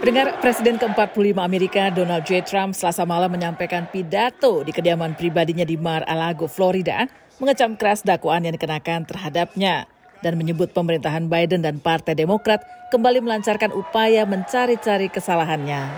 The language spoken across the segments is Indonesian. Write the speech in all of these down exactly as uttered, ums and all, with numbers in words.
Pendengar, Presiden ke empat puluh lima Amerika Donald J. Trump Selasa malam menyampaikan pidato di kediaman pribadinya di Mar-a-Lago, Florida, mengecam keras dakwaan yang dikenakan terhadapnya dan menyebut pemerintahan Biden dan Partai Demokrat kembali melancarkan upaya mencari-cari kesalahannya.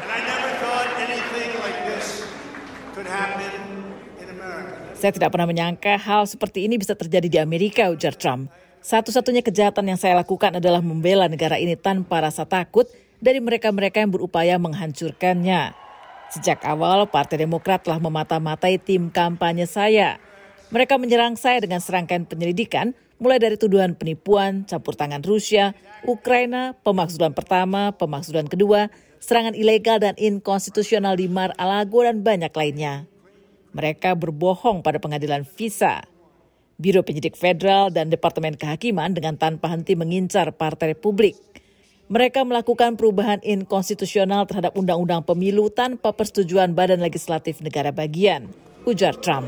Saya tidak pernah menyangka hal seperti ini bisa terjadi di Amerika, ujar Trump. Satu-satunya kejahatan yang saya lakukan adalah membela negara ini tanpa rasa takut dari mereka-mereka yang berupaya menghancurkannya. Sejak awal, Partai Demokrat telah memata-matai tim kampanye saya. Mereka menyerang saya dengan serangkaian penyelidikan, mulai dari tuduhan penipuan, campur tangan Rusia, Ukraina, pemaksudan pertama, pemaksudan kedua, serangan ilegal dan inkonstitusional di Mar-a-Lago, dan banyak lainnya. Mereka berbohong pada pengadilan visa. Biro Penyidik Federal dan Departemen Kehakiman dengan tanpa henti mengincar Partai Republik. Mereka melakukan perubahan inkonstitusional terhadap undang-undang pemilu tanpa persetujuan Badan Legislatif Negara Bagian, ujar Trump.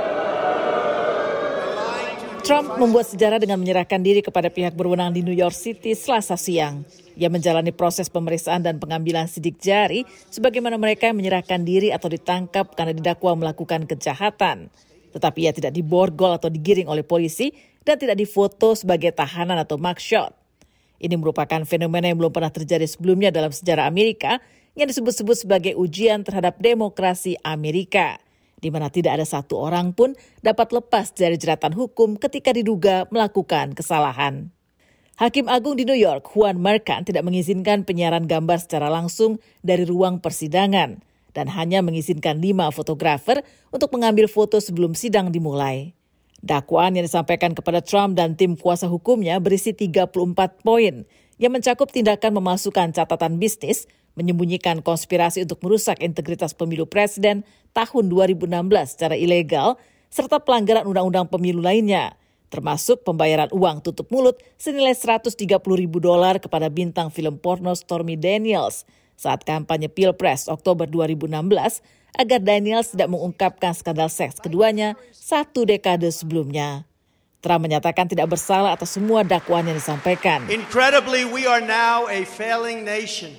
Trump membuat sejarah dengan menyerahkan diri kepada pihak berwenang di New York City Selasa siang. Ia menjalani proses pemeriksaan dan pengambilan sidik jari sebagaimana mereka yang menyerahkan diri atau ditangkap karena didakwa melakukan kejahatan. Tetapi ia tidak diborgol atau digiring oleh polisi dan tidak difoto sebagai tahanan atau mugshot. Ini merupakan fenomena yang belum pernah terjadi sebelumnya dalam sejarah Amerika yang disebut-sebut sebagai ujian terhadap demokrasi Amerika, di mana tidak ada satu orang pun dapat lepas dari jeratan hukum ketika diduga melakukan kesalahan. Hakim Agung di New York, Juan Merchan, tidak mengizinkan penyiaran gambar secara langsung dari ruang persidangan dan hanya mengizinkan lima fotografer untuk mengambil foto sebelum sidang dimulai. Dakwaan yang disampaikan kepada Trump dan tim kuasa hukumnya berisi tiga puluh empat poin yang mencakup tindakan memasukkan catatan bisnis, menyembunyikan konspirasi untuk merusak integritas pemilu presiden tahun dua ribu enam belas secara ilegal, serta pelanggaran undang-undang pemilu lainnya, termasuk pembayaran uang tutup mulut senilai seratus tiga puluh ribu dolar kepada bintang film porno Stormy Daniels saat kampanye Pilpres Oktober dua ribu enam belas, agar Daniels tidak mengungkapkan skandal seks keduanya satu dekade sebelumnya. Trump menyatakan tidak bersalah atas semua dakwaan yang disampaikan. Incredibly, we are now a failing nation.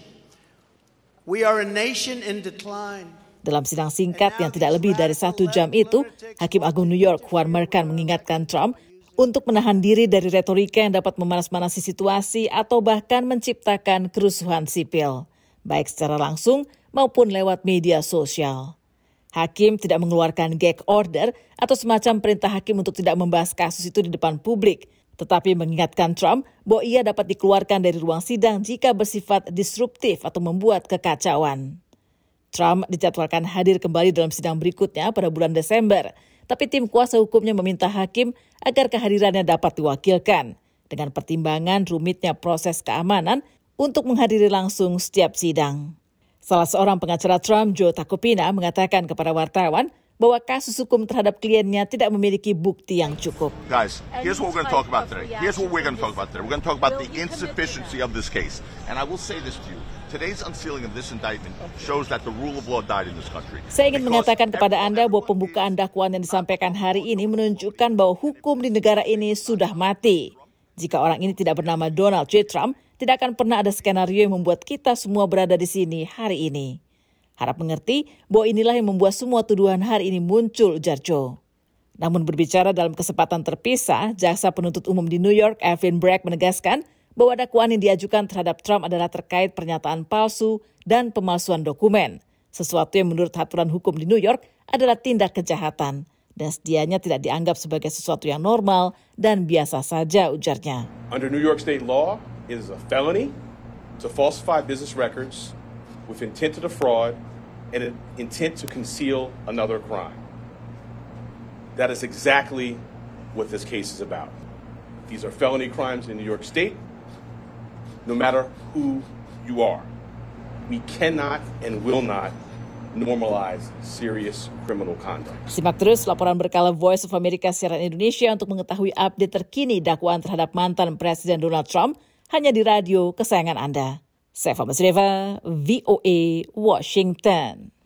We are a nation in decline. Dalam sidang singkat yang tidak lebih dari satu jam itu, Hakim Agung New York Juan Merchan mengingatkan Trump untuk menahan diri dari retorika yang dapat memanas-manasi situasi atau bahkan menciptakan kerusuhan sipil, baik secara langsung maupun lewat media sosial. Hakim tidak mengeluarkan gag order atau semacam perintah hakim untuk tidak membahas kasus itu di depan publik, tetapi mengingatkan Trump bahwa ia dapat dikeluarkan dari ruang sidang jika bersifat disruptif atau membuat kekacauan. Trump dijadwalkan hadir kembali dalam sidang berikutnya pada bulan Desember, tapi tim kuasa hukumnya meminta hakim agar kehadirannya dapat diwakilkan dengan pertimbangan rumitnya proses keamanan untuk menghadiri langsung setiap sidang. Salah seorang pengacara Trump, Joe Tacopina, mengatakan kepada wartawan bahwa kasus hukum terhadap kliennya tidak memiliki bukti yang cukup. Guys, here's what we're going to talk about today. Here's what we're going to talk about today. We're going to talk about the insufficiency of this case. And I will say this to you. Today's unsealing of this indictment shows that the rule of law died in this country. Saya ingin mengatakan kepada Anda bahwa pembukaan dakwaan yang disampaikan hari ini menunjukkan bahwa hukum di negara ini sudah mati. Jika orang ini tidak bernama Donald J. Trump, tidak akan pernah ada skenario yang membuat kita semua berada di sini hari ini. Harap mengerti bahwa inilah yang membuat semua tuduhan hari ini muncul, ujar Joe. Namun berbicara dalam kesempatan terpisah, jaksa penuntut umum di New York, Alvin Bragg, menegaskan bahwa dakwaan yang diajukan terhadap Trump adalah terkait pernyataan palsu dan pemalsuan dokumen, sesuatu yang menurut aturan hukum di New York adalah tindak kejahatan dan sedianya tidak dianggap sebagai sesuatu yang normal dan biasa saja, ujarnya. Under New York state law, it is a felony to falsify business records with intent to defraud and an intent to conceal another crime. That is exactly what this case is about. These are felony crimes in New York State, no matter who you are. We cannot and will not normalize serious criminal conduct. Simak terus laporan berkala Voice of America siaran Indonesia untuk mengetahui update terkini dakwaan terhadap mantan Presiden Donald Trump hanya di radio kesayangan Anda. Saya Fama Sreva, V O A, Washington.